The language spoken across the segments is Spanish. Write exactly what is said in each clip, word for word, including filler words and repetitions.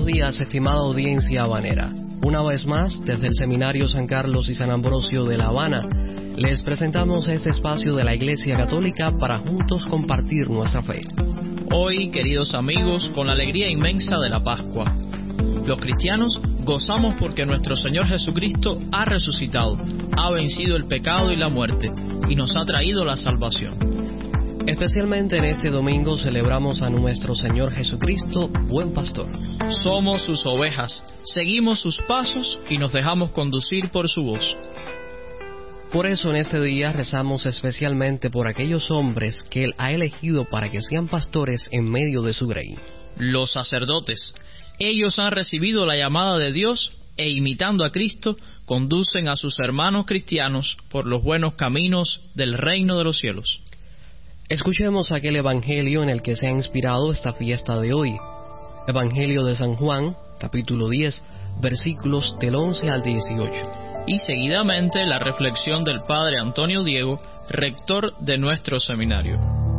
buenos días, estimada audiencia habanera. Una vez más, desde el Seminario San Carlos y San Ambrosio de La Habana, les presentamos este espacio de la Iglesia Católica para juntos compartir nuestra fe. Hoy, queridos amigos, con la alegría inmensa de la Pascua, los cristianos gozamos porque nuestro Señor Jesucristo ha resucitado, ha vencido el pecado y la muerte, y nos ha traído la salvación. Especialmente en este domingo celebramos a nuestro Señor Jesucristo, buen pastor. Somos sus ovejas, seguimos sus pasos y nos dejamos conducir por su voz. Por eso en este día rezamos especialmente por aquellos hombres que Él ha elegido para que sean pastores en medio de su grey. Los sacerdotes. Ellos han recibido la llamada de Dios e imitando a Cristo, conducen a sus hermanos cristianos por los buenos caminos del reino de los cielos. Escuchemos aquel evangelio en el que se ha inspirado esta fiesta de hoy. Evangelio de San Juan, capítulo diez, versículos del once al dieciocho. Y seguidamente la reflexión del Padre Antonio Diego, rector de nuestro seminario.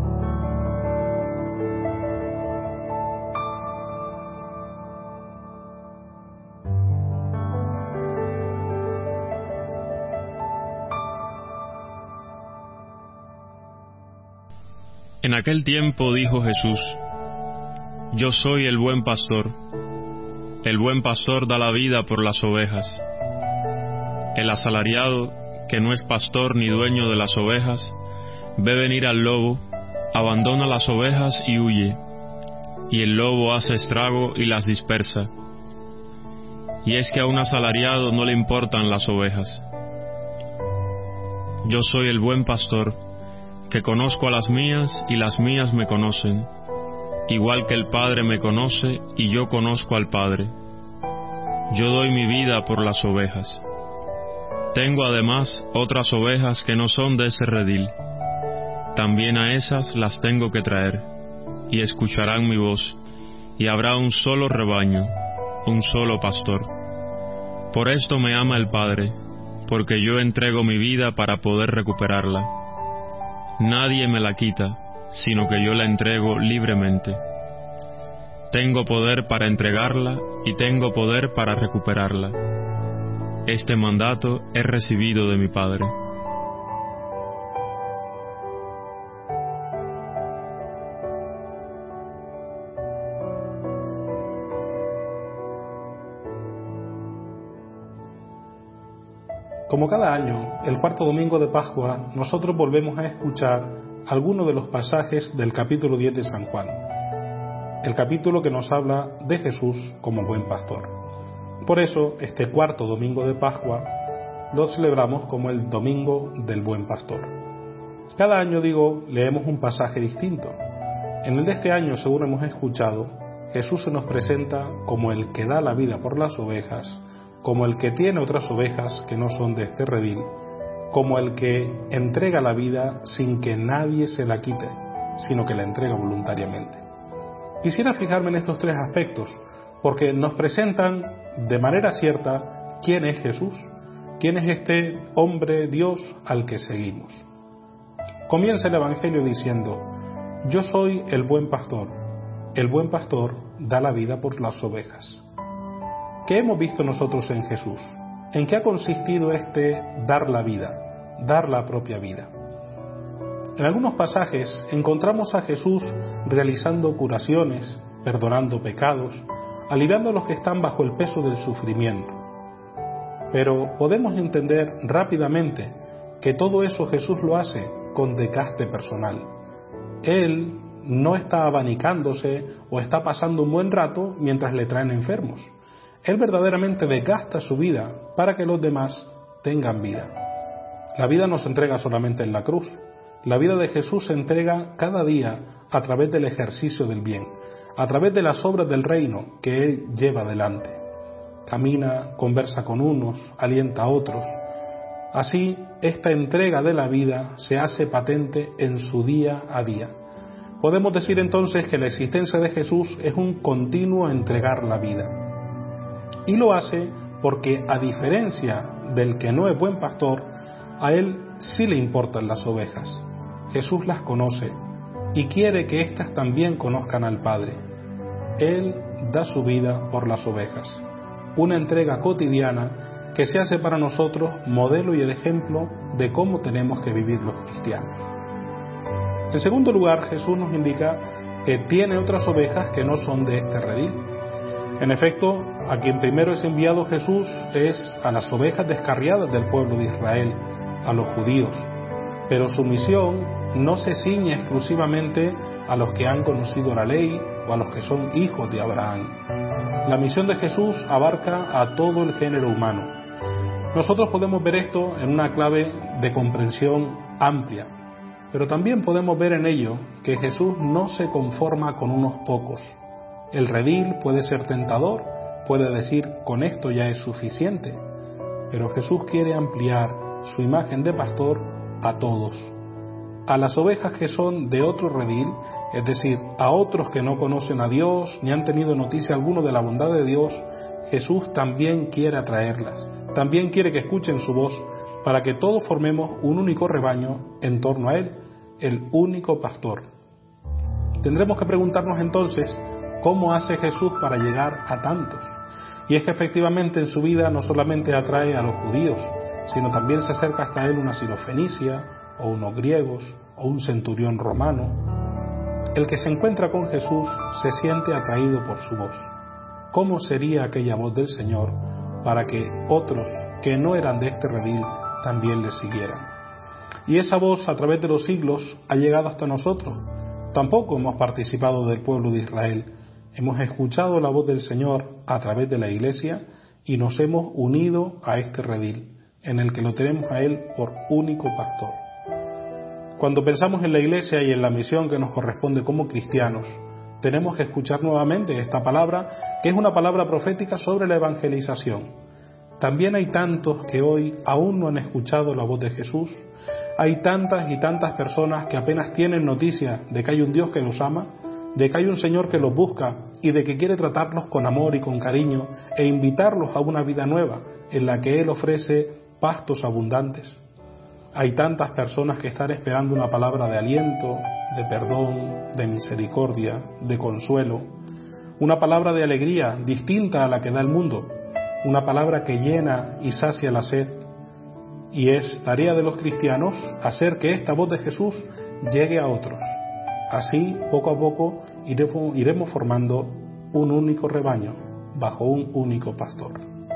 En aquel tiempo dijo Jesús: Yo soy el buen pastor. El buen pastor da la vida por las ovejas. El asalariado, que no es pastor ni dueño de las ovejas, ve venir al lobo, abandona las ovejas y huye, y el lobo hace estrago y las dispersa. Y es que a un asalariado no le importan las ovejas. Yo soy el buen pastor, que conozco a las mías y las mías me conocen, igual que el Padre me conoce y yo conozco al Padre. Yo doy mi vida por las ovejas. Tengo además otras ovejas que no son de ese redil. También a esas las tengo que traer, y escucharán mi voz, y habrá un solo rebaño, un solo pastor. Por esto me ama el Padre, porque yo entrego mi vida para poder recuperarla. Nadie me la quita, sino que yo la entrego libremente. Tengo poder para entregarla y tengo poder para recuperarla. Este mandato he recibido de mi Padre. Como cada año, el cuarto domingo de Pascua, nosotros volvemos a escuchar algunos de los pasajes del capítulo diez de San Juan, el capítulo que nos habla de Jesús como buen pastor. Por eso, este cuarto domingo de Pascua lo celebramos como el Domingo del Buen Pastor. Cada año, digo, leemos un pasaje distinto. En el de este año, según hemos escuchado, Jesús se nos presenta como el que da la vida por las ovejas, como el que tiene otras ovejas que no son de este redil, como el que entrega la vida sin que nadie se la quite, sino que la entrega voluntariamente. Quisiera fijarme en estos tres aspectos, porque nos presentan de manera cierta quién es Jesús, quién es este hombre Dios al que seguimos. Comienza el Evangelio diciendo: Yo soy el buen pastor, el buen pastor da la vida por las ovejas. ¿Qué hemos visto nosotros en Jesús? ¿En qué ha consistido este dar la vida, dar la propia vida? En algunos pasajes encontramos a Jesús realizando curaciones, perdonando pecados, aliviando a los que están bajo el peso del sufrimiento. Pero podemos entender rápidamente que todo eso Jesús lo hace con desgaste personal. Él no está abanicándose o está pasando un buen rato mientras le traen enfermos. Él verdaderamente desgasta su vida para que los demás tengan vida. La vida no se entrega solamente en la cruz. La vida de Jesús se entrega cada día a través del ejercicio del bien, a través de las obras del reino que Él lleva adelante. Camina, conversa con unos, alienta a otros. Así, esta entrega de la vida se hace patente en su día a día. Podemos decir entonces que la existencia de Jesús es un continuo entregar la vida. Y lo hace porque, a diferencia del que no es buen pastor, a él sí le importan las ovejas. Jesús las conoce y quiere que éstas también conozcan al Padre. Él da su vida por las ovejas. Una entrega cotidiana que se hace para nosotros modelo y el ejemplo de cómo tenemos que vivir los cristianos. En segundo lugar, Jesús nos indica que tiene otras ovejas que no son de este redil. En efecto, a quien primero es enviado Jesús es a las ovejas descarriadas del pueblo de Israel, a los judíos. Pero su misión no se ciñe exclusivamente a los que han conocido la ley o a los que son hijos de Abraham. La misión de Jesús abarca a todo el género humano. Nosotros podemos ver esto en una clave de comprensión amplia, pero también podemos ver en ello que Jesús no se conforma con unos pocos. El redil puede ser tentador, puede decir con esto ya es suficiente, pero Jesús quiere ampliar su imagen de pastor a todos. A las ovejas que son de otro redil, es decir, a otros que no conocen a Dios ni han tenido noticia alguna de la bondad de Dios, Jesús también quiere atraerlas, también quiere que escuchen su voz para que todos formemos un único rebaño en torno a Él, el único pastor. Tendremos que preguntarnos entonces, ¿cómo hace Jesús para llegar a tantos? Y es que efectivamente en su vida no solamente atrae a los judíos, sino también se acerca hasta él una sirofenicia, o unos griegos, o un centurión romano. El que se encuentra con Jesús se siente atraído por su voz. ¿Cómo sería aquella voz del Señor para que otros que no eran de este redil también le siguieran? Y esa voz a través de los siglos ha llegado hasta nosotros. Tampoco hemos participado del pueblo de Israel. Hemos escuchado la voz del Señor a través de la Iglesia y nos hemos unido a este redil, en el que lo tenemos a Él por único pastor. Cuando pensamos en la Iglesia y en la misión que nos corresponde como cristianos, tenemos que escuchar nuevamente esta palabra, que es una palabra profética sobre la evangelización. También hay tantos que hoy aún no han escuchado la voz de Jesús. Hay tantas y tantas personas que apenas tienen noticia de que hay un Dios que los ama, de que hay un Señor que los busca y de que quiere tratarlos con amor y con cariño e invitarlos a una vida nueva en la que Él ofrece pastos abundantes. Hay tantas personas que están esperando una palabra de aliento, de perdón, de misericordia, de consuelo, una palabra de alegría distinta a la que da el mundo, una palabra que llena y sacia la sed. Y es tarea de los cristianos hacer que esta voz de Jesús llegue a otros. Así, poco a poco, iremos formando un único rebaño, bajo un único pastor.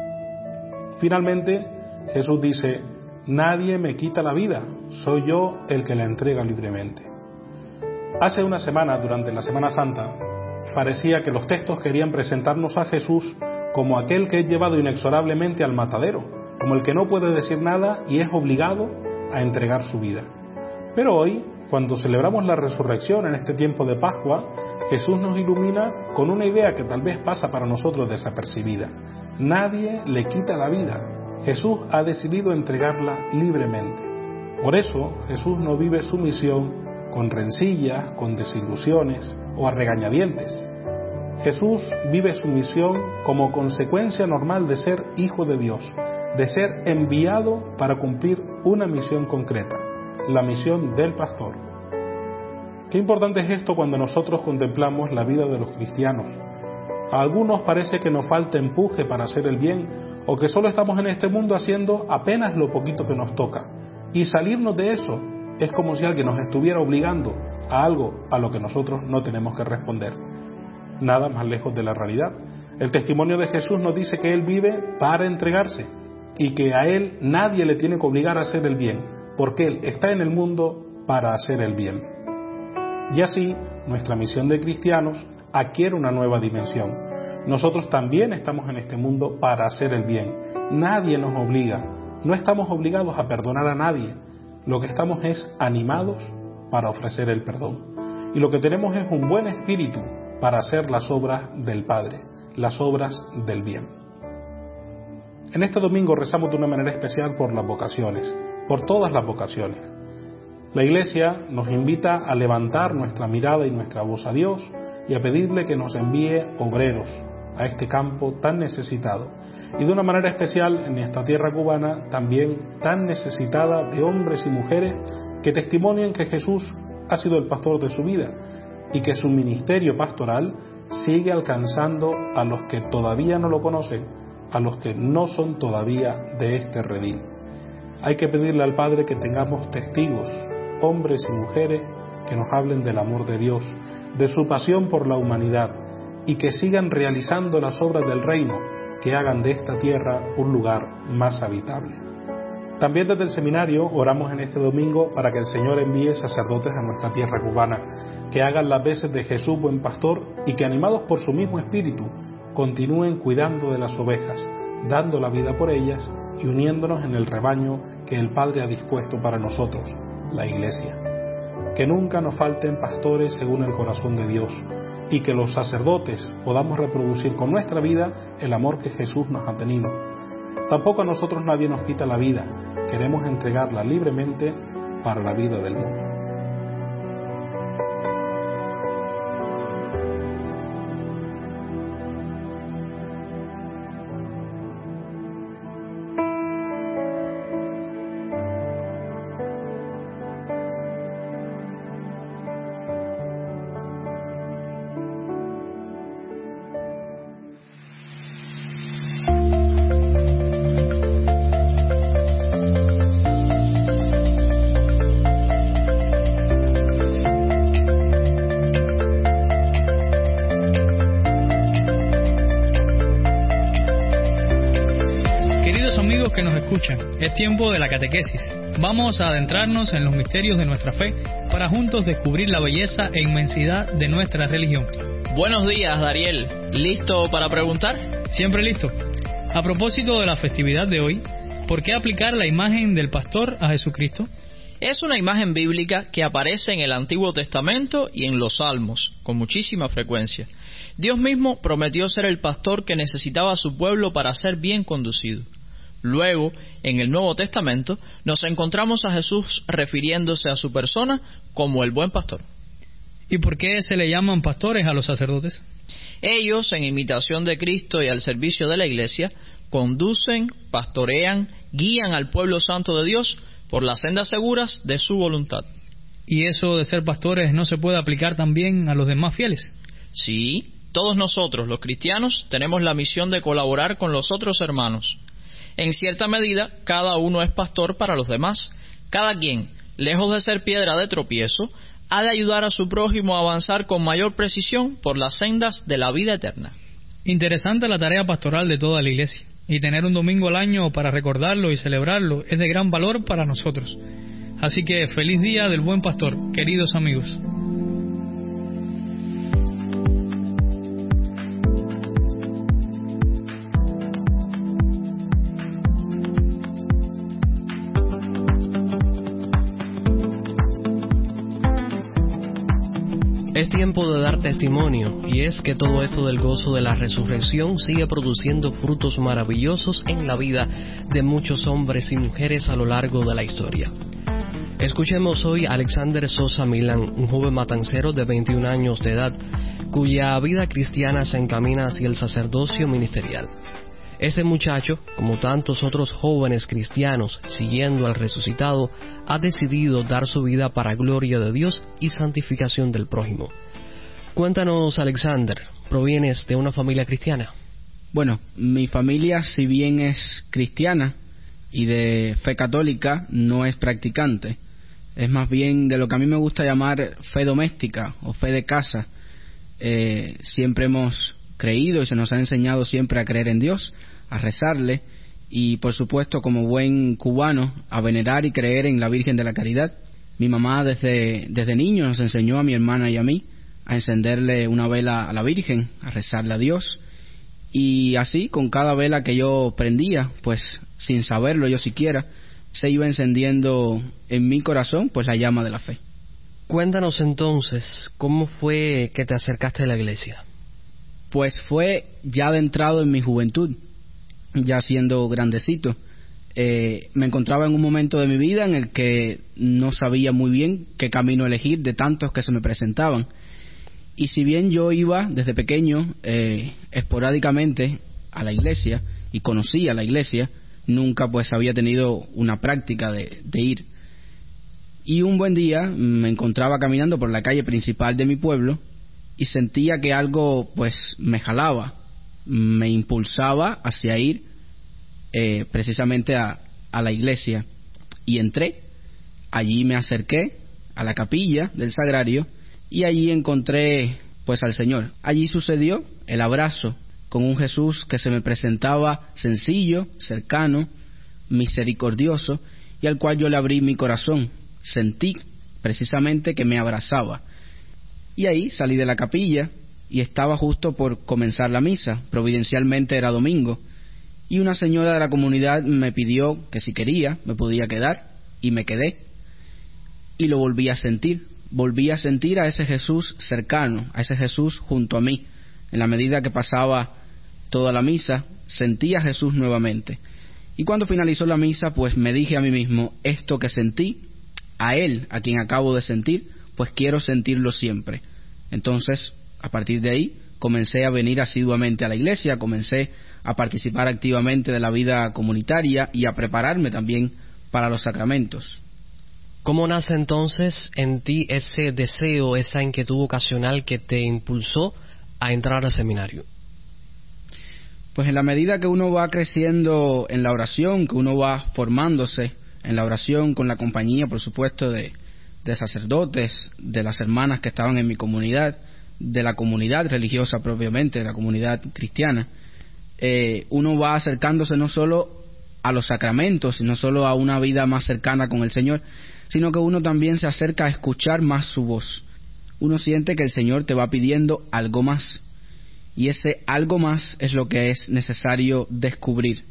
Finalmente, Jesús dice, nadie me quita la vida, soy yo el que la entrega libremente. Hace una semana, durante la Semana Santa, parecía que los textos querían presentarnos a Jesús como aquel que es llevado inexorablemente al matadero, como el que no puede decir nada y es obligado a entregar su vida. Pero hoy, cuando celebramos la resurrección en este tiempo de Pascua, Jesús nos ilumina con una idea que tal vez pasa para nosotros desapercibida. Nadie le quita la vida. Jesús ha decidido entregarla libremente. Por eso, Jesús no vive su misión con rencillas, con desilusiones o a regañadientes. Jesús vive su misión como consecuencia normal de ser hijo de Dios, de ser enviado para cumplir una misión concreta, la misión del pastor. Qué importante es esto cuando nosotros contemplamos la vida de los cristianos. A algunos parece que nos falta empuje para hacer el bien, o que solo estamos en este mundo haciendo apenas lo poquito que nos toca. Y salirnos de eso es como si alguien nos estuviera obligando a algo a lo que nosotros no tenemos que responder. Nada más lejos de la realidad. El testimonio de Jesús nos dice que Él vive para entregarse y que a Él nadie le tiene que obligar a hacer el bien, porque Él está en el mundo para hacer el bien. Y así, nuestra misión de cristianos adquiere una nueva dimensión. Nosotros también estamos en este mundo para hacer el bien. Nadie nos obliga. No estamos obligados a perdonar a nadie. Lo que estamos es animados para ofrecer el perdón. Y lo que tenemos es un buen espíritu para hacer las obras del Padre, las obras del bien. En este domingo rezamos de una manera especial por las vocaciones, por todas las vocaciones. La Iglesia nos invita a levantar nuestra mirada y nuestra voz a Dios y a pedirle que nos envíe obreros a este campo tan necesitado y de una manera especial en esta tierra cubana también tan necesitada de hombres y mujeres que testimonien que Jesús ha sido el pastor de su vida y que su ministerio pastoral sigue alcanzando a los que todavía no lo conocen, a los que no son todavía de este redil. Hay que pedirle al Padre que tengamos testigos, hombres y mujeres, que nos hablen del amor de Dios, de su pasión por la humanidad, y que sigan realizando las obras del reino, que hagan de esta tierra un lugar más habitable. También desde el seminario oramos en este domingo para que el Señor envíe sacerdotes a nuestra tierra cubana, que hagan las veces de Jesús buen pastor y que, animados por su mismo espíritu, continúen cuidando de las ovejas, dando la vida por ellas y uniéndonos en el rebaño que el Padre ha dispuesto para nosotros, la Iglesia. Que nunca nos falten pastores según el corazón de Dios, y que los sacerdotes podamos reproducir con nuestra vida el amor que Jesús nos ha tenido. Tampoco a nosotros nadie nos quita la vida, queremos entregarla libremente para la vida del mundo. Que nos escuchan, es tiempo de la catequesis. Vamos a adentrarnos en los misterios de nuestra fe para juntos descubrir la belleza e inmensidad de nuestra religión. Buenos días, Dariel. ¿Listo para preguntar? Siempre listo. A propósito de la festividad de hoy, ¿por qué aplicar la imagen del pastor a Jesucristo? Es una imagen bíblica que aparece en el Antiguo Testamento y en los Salmos, con muchísima frecuencia. Dios mismo prometió ser el pastor que necesitaba a su pueblo para ser bien conducido. Luego, en el Nuevo Testamento, nos encontramos a Jesús refiriéndose a su persona como el buen pastor. ¿Y por qué se le llaman pastores a los sacerdotes? Ellos, en imitación de Cristo y al servicio de la Iglesia, conducen, pastorean, guían al pueblo santo de Dios por las sendas seguras de su voluntad. ¿Y eso de ser pastores no se puede aplicar también a los demás fieles? Sí, todos nosotros, los cristianos, tenemos la misión de colaborar con los otros hermanos. En cierta medida, cada uno es pastor para los demás. Cada quien, lejos de ser piedra de tropiezo, ha de ayudar a su prójimo a avanzar con mayor precisión por las sendas de la vida eterna. Interesante la tarea pastoral de toda la Iglesia, y tener un domingo al año para recordarlo y celebrarlo es de gran valor para nosotros. Así que feliz día del buen pastor, queridos amigos. Es tiempo de dar testimonio, y es que todo esto del gozo de la resurrección sigue produciendo frutos maravillosos en la vida de muchos hombres y mujeres a lo largo de la historia. Escuchemos hoy a Alexander Sosa Milán, un joven matancero de veintiún años de edad, cuya vida cristiana se encamina hacia el sacerdocio ministerial. Este muchacho, como tantos otros jóvenes cristianos siguiendo al resucitado, ha decidido dar su vida para gloria de Dios y santificación del prójimo. Cuéntanos, Alexander, ¿provienes de una familia cristiana? Bueno, mi familia, si bien es cristiana y de fe católica, no es practicante. Es más bien de lo que a mí me gusta llamar fe doméstica o fe de casa. Eh, siempre hemos creído y se nos ha enseñado siempre a creer en Dios, a rezarle y, por supuesto, como buen cubano, a venerar y creer en la Virgen de la Caridad. Mi mamá desde, desde niño nos enseñó a mi hermana y a mí a encenderle una vela a la Virgen, a rezarle a Dios, y así con cada vela que yo prendía, pues sin saberlo yo siquiera, se iba encendiendo en mi corazón pues la llama de la fe. Cuéntanos entonces, ¿cómo fue que te acercaste a la iglesia? Pues fue ya adentrado en mi juventud, ya siendo grandecito. Eh, me encontraba en un momento de mi vida en el que no sabía muy bien qué camino elegir de tantos que se me presentaban. Y si bien yo iba desde pequeño eh, esporádicamente a la iglesia y conocía la iglesia, nunca pues había tenido una práctica de, de ir. Y un buen día me encontraba caminando por la calle principal de mi pueblo y sentía que algo pues me jalaba, me impulsaba hacia ir eh, precisamente a, a la iglesia. Y entré, allí me acerqué a la capilla del sagrario y allí encontré pues al Señor. Allí sucedió el abrazo con un Jesús que se me presentaba sencillo, cercano, misericordioso, y al cual yo le abrí mi corazón. Sentí precisamente que me abrazaba. Y ahí salí de la capilla y estaba justo por comenzar la misa. Providencialmente era domingo. Y una señora de la comunidad me pidió que si quería me podía quedar, y me quedé. Y lo volví a sentir. Volví a sentir a ese Jesús cercano, a ese Jesús junto a mí. En la medida que pasaba toda la misa, sentí a Jesús nuevamente. Y cuando finalizó la misa, pues me dije a mí mismo, esto que sentí, a Él, a quien acabo de sentir, pues quiero sentirlo siempre. Entonces, a partir de ahí, comencé a venir asiduamente a la iglesia, comencé a participar activamente de la vida comunitaria y a prepararme también para los sacramentos. ¿Cómo nace entonces en ti ese deseo, esa inquietud vocacional que te impulsó a entrar al seminario? Pues en la medida que uno va creciendo en la oración, que uno va formándose en la oración con la compañía, por supuesto, de, de sacerdotes, de las hermanas que estaban en mi comunidad, de la comunidad religiosa propiamente, de la comunidad cristiana, eh, uno va acercándose no solo a los sacramentos, sino solo a una vida más cercana con el Señor, sino que uno también se acerca a escuchar más su voz. Uno siente que el Señor te va pidiendo algo más, y ese algo más es lo que es necesario descubrir.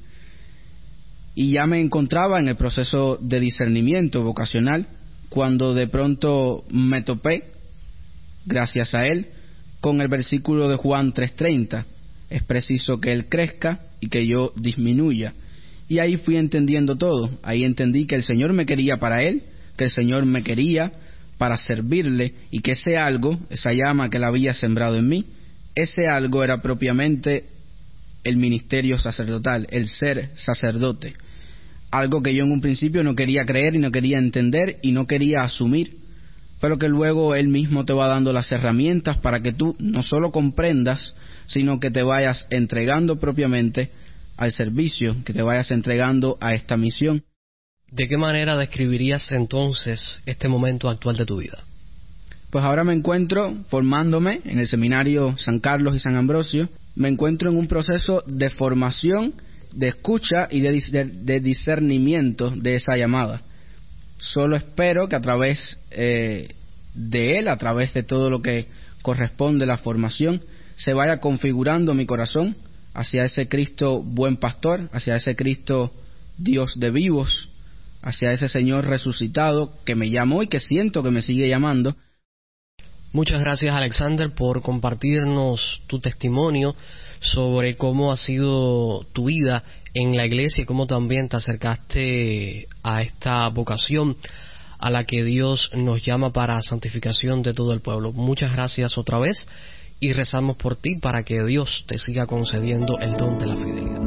Y ya me encontraba en el proceso de discernimiento vocacional cuando de pronto me topé, gracias a Él, con el versículo de Juan tres treinta. Es preciso que Él crezca y que yo disminuya. Y ahí fui entendiendo todo. Ahí entendí que el Señor me quería para Él, que el Señor me quería para servirle, y que ese algo, esa llama que Él había sembrado en mí, ese algo era propiamente el ministerio sacerdotal, el ser sacerdote. Algo que yo en un principio no quería creer y no quería entender y no quería asumir, pero que luego Él mismo te va dando las herramientas para que tú no solo comprendas, sino que te vayas entregando propiamente al servicio, que te vayas entregando a esta misión. ¿De qué manera describirías entonces este momento actual de tu vida? Pues ahora me encuentro formándome en el seminario San Carlos y San Ambrosio. Me encuentro en un proceso de formación, de escucha y de, de, de discernimiento de esa llamada. Solo espero que a través eh, de él, a través de todo lo que corresponde a la formación, se vaya configurando mi corazón hacia ese Cristo buen pastor, hacia ese Cristo Dios de vivos, hacia ese Señor resucitado que me llamó y que siento que me sigue llamando. Muchas gracias, Alexander, por compartirnos tu testimonio sobre cómo ha sido tu vida en la iglesia y cómo también te acercaste a esta vocación a la que Dios nos llama para santificación de todo el pueblo. Muchas gracias otra vez y rezamos por ti para que Dios te siga concediendo el don de la fidelidad.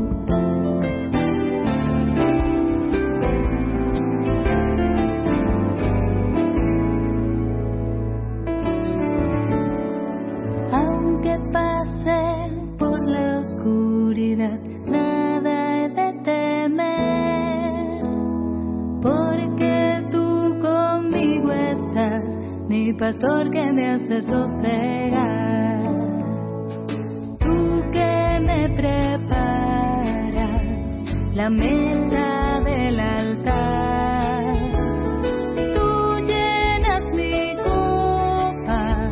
Nada he de temer, porque tú conmigo estás, mi pastor que me hace sosegar. Tú que me preparas la mesa del altar, tú llenas mi copa,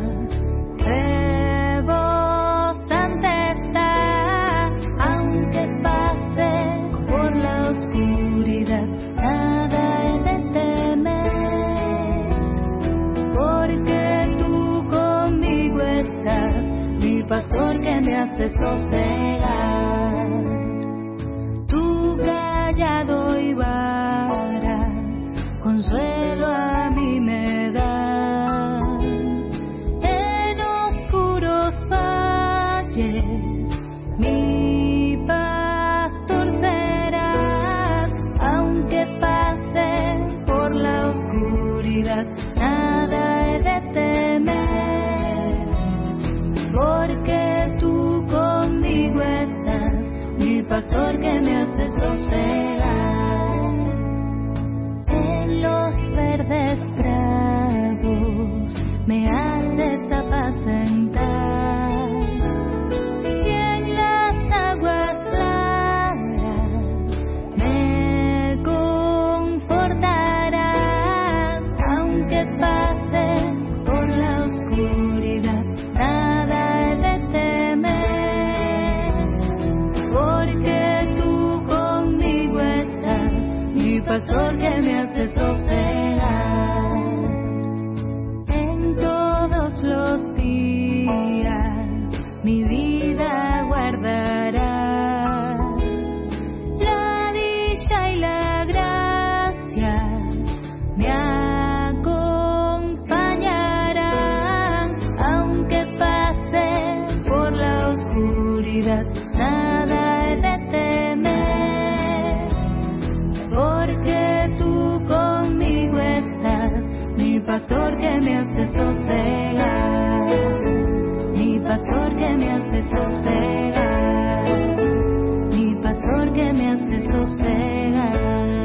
rebosante está. Aunque pase por la oscuridad, nada he de temer, porque tú conmigo estás, mi pastor que me hace sosegar. Tu callado y vara, consuelo a mí me da. En oscuros valles, mi pastor serás. Aunque pase por la oscuridad, nada he de temer, mi pastor que me hace sosegar. En todos los días mi vida guardará, la dicha y la gracia me acompañarán, aunque pase por la oscuridad, nada he de temer, porque tú conmigo estás, mi pastor que me hace sosegar, mi pastor que me hace sosegar, mi pastor que me hace sosegar.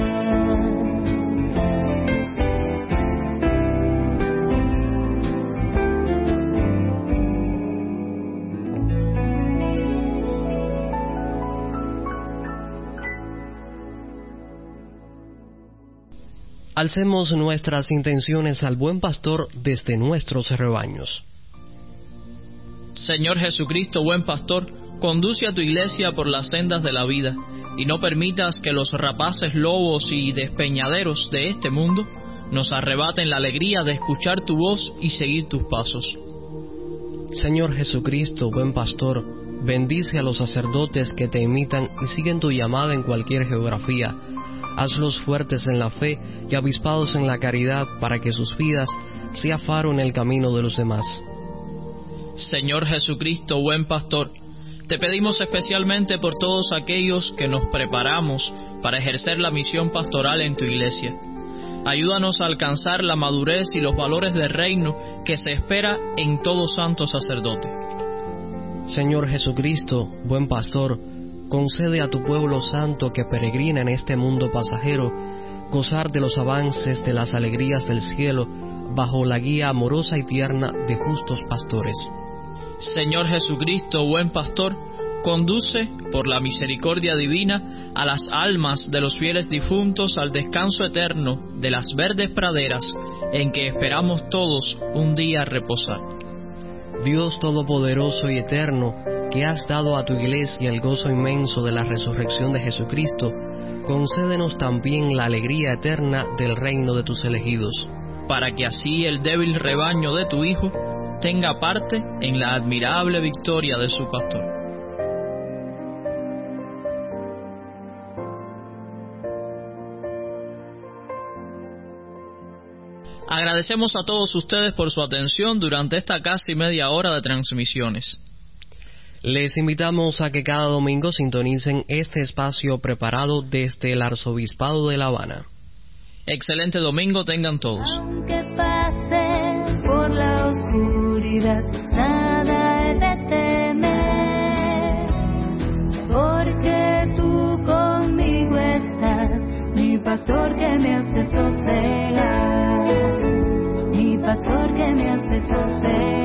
Alcemos nuestras intenciones al buen pastor desde nuestros rebaños. Señor Jesucristo, buen pastor, conduce a tu iglesia por las sendas de la vida, y no permitas que los rapaces lobos y despeñaderos de este mundo nos arrebaten la alegría de escuchar tu voz y seguir tus pasos. Señor Jesucristo, buen pastor, bendice a los sacerdotes que te imitan y siguen tu llamada en cualquier geografía. Hazlos fuertes en la fe y avispados en la caridad, para que sus vidas sea faro en el camino de los demás. Señor Jesucristo, buen pastor, te pedimos especialmente por todos aquellos que nos preparamos para ejercer la misión pastoral en tu iglesia. Ayúdanos a alcanzar la madurez y los valores del reino que se espera en todo santo sacerdote. Señor Jesucristo, buen pastor, concede a tu pueblo santo que peregrina en este mundo pasajero gozar de los avances de las alegrías del cielo bajo la guía amorosa y tierna de justos pastores. Señor Jesucristo, buen pastor, conduce por la misericordia divina a las almas de los fieles difuntos al descanso eterno de las verdes praderas en que esperamos todos un día reposar. Dios Todopoderoso y Eterno, que has dado a tu iglesia el gozo inmenso de la resurrección de Jesucristo, concédenos también la alegría eterna del reino de tus elegidos, para que así el débil rebaño de tu Hijo tenga parte en la admirable victoria de su pastor. Agradecemos a todos ustedes por su atención durante esta casi media hora de transmisiones. Les invitamos a que cada domingo sintonicen este espacio preparado desde el Arzobispado de La Habana. Excelente domingo tengan todos. Aunque pase por la oscuridad, nada he de temer, porque tú conmigo estás, mi pastor que me hace sosegar, mi pastor que me hace sosegar.